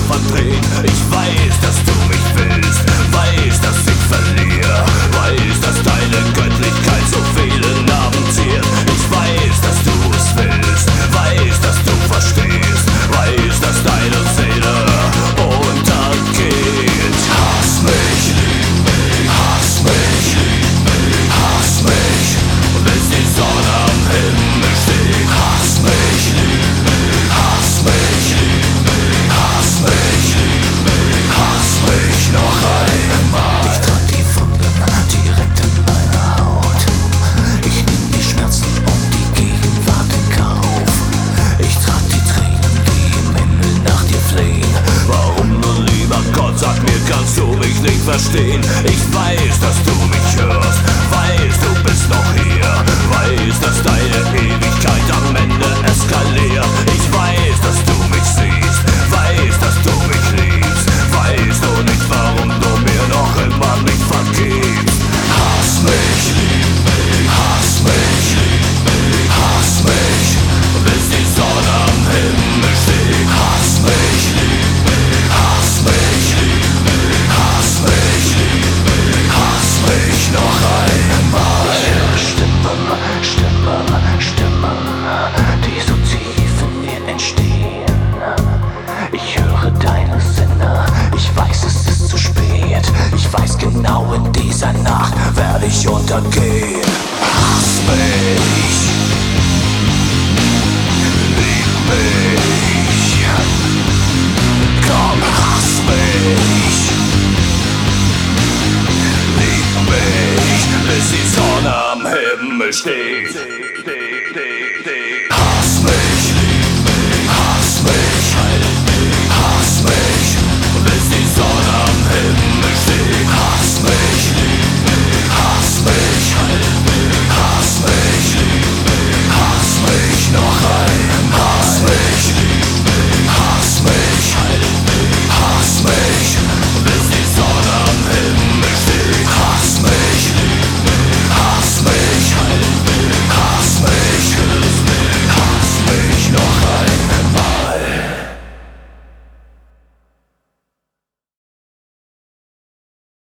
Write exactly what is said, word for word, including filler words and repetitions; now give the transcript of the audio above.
verdrehen. Ich weiß, dass du mich willst, weiß, dass ich verliere, weiß, dass deine Göttlichkeit so viele Namen ziert. Ich weiß, dass du es willst, weiß, dass du verstehst, weiß, dass deine Seele untergeht. Hass mich, hass mich, hass mich, bis die Sonne am Himmel steht. Hass mich, hass mich, hass mich, hass mich noch einmal. Ich trag die Wunden direkt in meiner Haut. Ich nehm die Schmerzen und die Gegenwart in Kauf. Ich trag die Tränen, die im Himmel nach dir flehen. Warum nur, lieber Gott, sag mir, kannst du mich nicht verstehen? Ich weiß, dass du mich hörst, weiß, du bist noch hier, weiß, dass deine Ewigkeit am Ende eskaliert. Ich weiß, dass du mich siehst, weiß, dass du mich liebst, weiß nur nicht, warum du mir noch immer nicht vergibst. Hass mich, hass mich, hass mich, bis die Sonne am Himmel steht. Hass mich, hass mich, hass mich, hass mich noch einmal. Ich höre Stimmen, Stimmen, Stimmen, die so tief in mir entstehen. Ich höre deine Sinne, ich weiß, es ist zu spät. Ich weiß genau, in dieser Nacht werde ich untergehen. Hass mich, lieb mich, komm, hass mich, lieb mich, bis die Sonne am Himmel steht.